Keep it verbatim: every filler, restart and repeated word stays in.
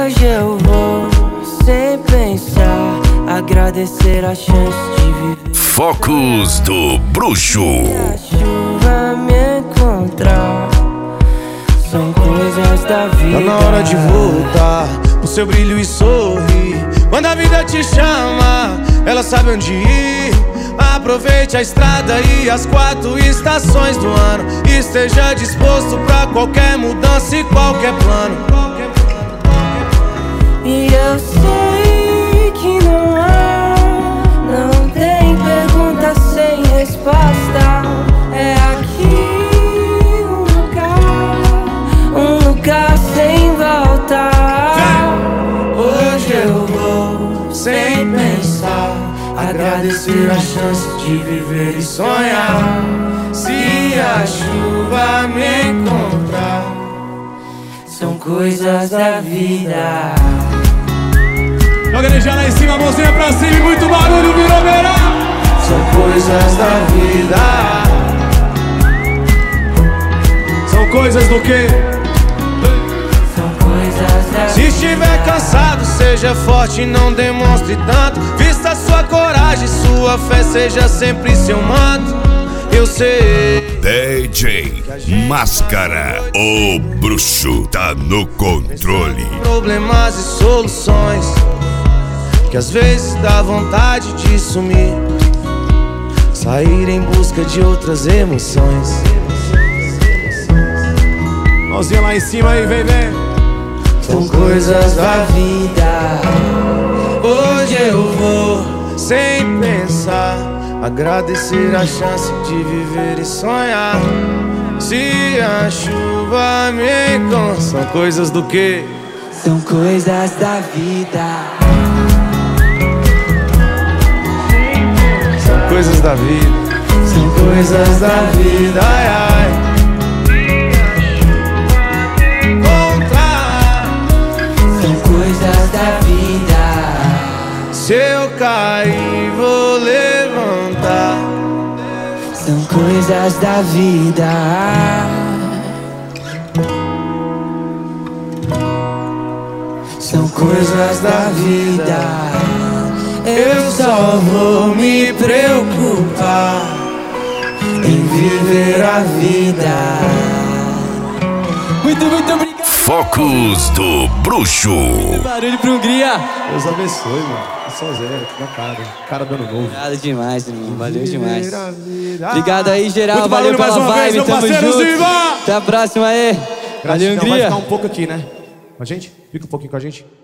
Hoje eu vou, sem pensar, agradecer a chance de viver. Focos do Bruxo. A chuva me encontrar, são coisas da vida. Tá na hora de voltar pro seu brilho e sorrir. Quando a vida te chama, ela sabe onde ir. Aproveite a estrada e as quatro estações do ano. Esteja disposto pra qualquer mudança e qualquer plano. E eu sei que não há, não tem pergunta sem resposta. É aqui um lugar, um lugar sem volta. Hoje eu vou, sem pensar, agradecer a chance de viver e sonhar. Se a chuva me encontrar, são coisas da vida. Joga a energia lá em cima, mãozinha pra cima e muito barulho, virou verão. São coisas da vida. São coisas do quê? São coisas da vida. Se estiver cansado, seja forte e não demonstre tanto. Vista sua coragem, sua fé seja sempre seu manto. Eu sei. D J Máscara, o bruxo tá no controle. Problemas e soluções que às vezes dá vontade de sumir, sair em busca de outras emoções. Mãozinha lá em cima aí, vem, vem. São coisas da vida. Hoje eu vou, sem pensar, agradecer a chance de viver e sonhar. Se a chuva me encontra, são coisas do quê? São coisas da vida. São coisas da vida. São coisas da vida. Ai, ai. Encontrar. São coisas da vida. Se eu cair, vou levantar. São coisas da vida. São coisas da vida. Eu só vou me preocupar em viver a vida. Muito, muito obrigado. Focos do Bruxo. Barulho pra Hungria. Deus abençoe, mano. Só zero, na cara. Cara dando novo. Obrigado demais, irmão. Valeu demais. Obrigado aí, geral. Muito Valeu barulho pela mais uma vez, vibe. meu Tamo parceiro junto. Ziva! Até a próxima aí. Valeu, Vai Hungria. ficar um pouco aqui, né? Com a gente? Fica um pouquinho com a gente.